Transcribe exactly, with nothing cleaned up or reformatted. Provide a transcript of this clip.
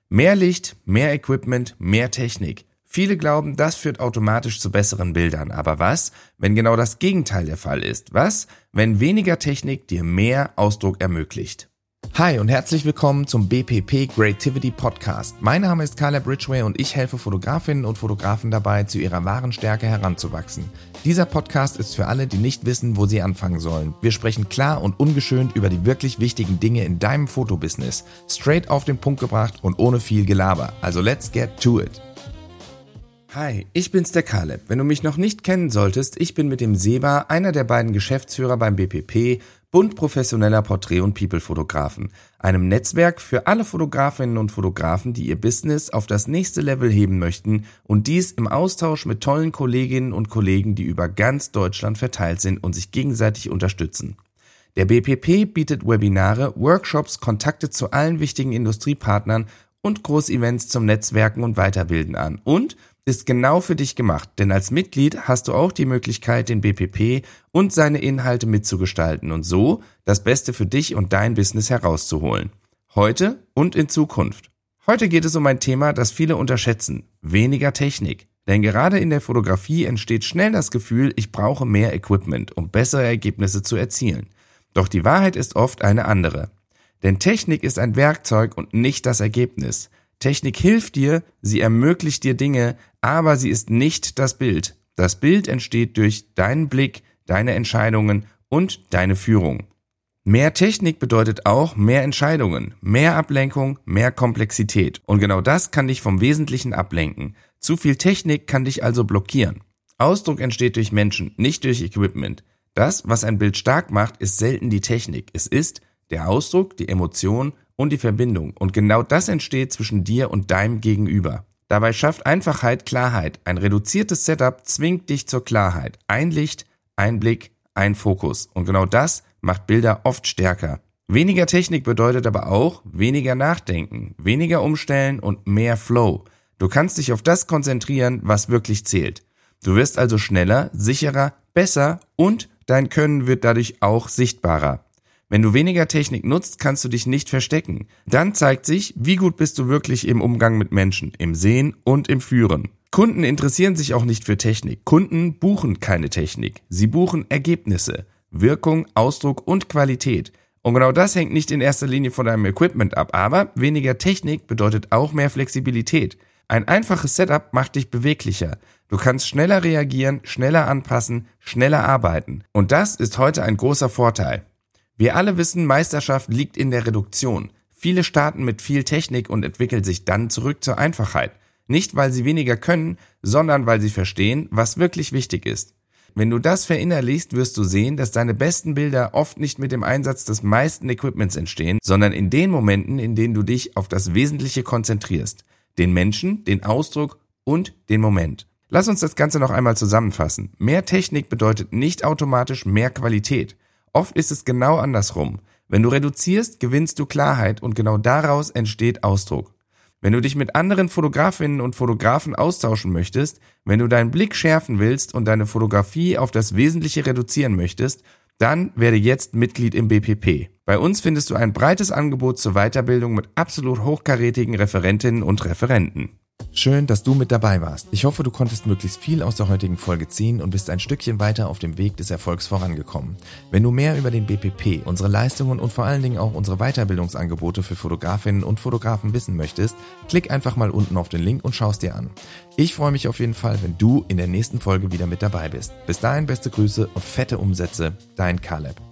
Mehr Licht, mehr Equipment, mehr Technik. Viele glauben, das führt automatisch zu besseren Bildern. Aber was, wenn genau das Gegenteil der Fall ist? Was, wenn weniger Technik dir mehr Ausdruck ermöglicht? Hi und herzlich willkommen zum B P P Creativity Podcast. Mein Name ist Caleb Ridgway und ich helfe Fotografinnen und Fotografen dabei, zu ihrer wahren Stärke heranzuwachsen. Dieser Podcast ist für alle, die nicht wissen, wo sie anfangen sollen. Wir sprechen klar und ungeschönt über die wirklich wichtigen Dinge in deinem Fotobusiness. Straight auf den Punkt gebracht und ohne viel Gelaber. Also let's get to it. Hi, ich bin's der Caleb. Wenn du mich noch nicht kennen solltest, ich bin mit dem Seba einer der beiden Geschäftsführer beim B P P, Bund professioneller Porträt- und People-Fotografen, einem Netzwerk für alle Fotografinnen und Fotografen, die ihr Business auf das nächste Level heben möchten und dies im Austausch mit tollen Kolleginnen und Kollegen, die über ganz Deutschland verteilt sind und sich gegenseitig unterstützen. Der B P P bietet Webinare, Workshops, Kontakte zu allen wichtigen Industriepartnern und Großevents zum Netzwerken und Weiterbilden an und ist genau für dich gemacht, denn als Mitglied hast du auch die Möglichkeit, den B P P und seine Inhalte mitzugestalten und so das Beste für dich und dein Business herauszuholen. Heute und in Zukunft. Heute geht es um ein Thema, das viele unterschätzen: weniger Technik. Denn gerade in der Fotografie entsteht schnell das Gefühl, ich brauche mehr Equipment, um bessere Ergebnisse zu erzielen. Doch die Wahrheit ist oft eine andere. Denn Technik ist ein Werkzeug und nicht das Ergebnis. Technik hilft dir, sie ermöglicht dir Dinge, aber sie ist nicht das Bild. Das Bild entsteht durch deinen Blick, deine Entscheidungen und deine Führung. Mehr Technik bedeutet auch mehr Entscheidungen, mehr Ablenkung, mehr Komplexität. Und genau das kann dich vom Wesentlichen ablenken. Zu viel Technik kann dich also blockieren. Ausdruck entsteht durch Menschen, nicht durch Equipment. Das, was ein Bild stark macht, ist selten die Technik. Es ist der Ausdruck, die Emotion und die Verbindung. Und genau das entsteht zwischen dir und deinem Gegenüber. Dabei schafft Einfachheit Klarheit. Ein reduziertes Setup zwingt dich zur Klarheit. Ein Licht, ein Blick, ein Fokus. Und genau das macht Bilder oft stärker. Weniger Technik bedeutet aber auch weniger Nachdenken, weniger Umstellen und mehr Flow. Du kannst dich auf das konzentrieren, was wirklich zählt. Du wirst also schneller, sicherer, besser und dein Können wird dadurch auch sichtbarer. Wenn du weniger Technik nutzt, kannst du dich nicht verstecken. Dann zeigt sich, wie gut bist du wirklich im Umgang mit Menschen, im Sehen und im Führen. Kunden interessieren sich auch nicht für Technik. Kunden buchen keine Technik. Sie buchen Ergebnisse, Wirkung, Ausdruck und Qualität. Und genau das hängt nicht in erster Linie von deinem Equipment ab, aber weniger Technik bedeutet auch mehr Flexibilität. Ein einfaches Setup macht dich beweglicher. Du kannst schneller reagieren, schneller anpassen, schneller arbeiten. Und das ist heute ein großer Vorteil. Wir alle wissen, Meisterschaft liegt in der Reduktion. Viele starten mit viel Technik und entwickeln sich dann zurück zur Einfachheit. Nicht, weil sie weniger können, sondern weil sie verstehen, was wirklich wichtig ist. Wenn du das verinnerlichst, wirst du sehen, dass deine besten Bilder oft nicht mit dem Einsatz des meisten Equipments entstehen, sondern in den Momenten, in denen du dich auf das Wesentliche konzentrierst. Den Menschen, den Ausdruck und den Moment. Lass uns das Ganze noch einmal zusammenfassen. Mehr Technik bedeutet nicht automatisch mehr Qualität. Oft ist es genau andersrum. Wenn du reduzierst, gewinnst du Klarheit und genau daraus entsteht Ausdruck. Wenn du dich mit anderen Fotografinnen und Fotografen austauschen möchtest, wenn du deinen Blick schärfen willst und deine Fotografie auf das Wesentliche reduzieren möchtest, dann werde jetzt Mitglied im B P P. Bei uns findest du ein breites Angebot zur Weiterbildung mit absolut hochkarätigen Referentinnen und Referenten. Schön, dass du mit dabei warst. Ich hoffe, du konntest möglichst viel aus der heutigen Folge ziehen und bist ein Stückchen weiter auf dem Weg des Erfolgs vorangekommen. Wenn du mehr über den B P P, unsere Leistungen und vor allen Dingen auch unsere Weiterbildungsangebote für Fotografinnen und Fotografen wissen möchtest, klick einfach mal unten auf den Link und schau es dir an. Ich freue mich auf jeden Fall, wenn du in der nächsten Folge wieder mit dabei bist. Bis dahin beste Grüße und fette Umsätze, dein Caleb.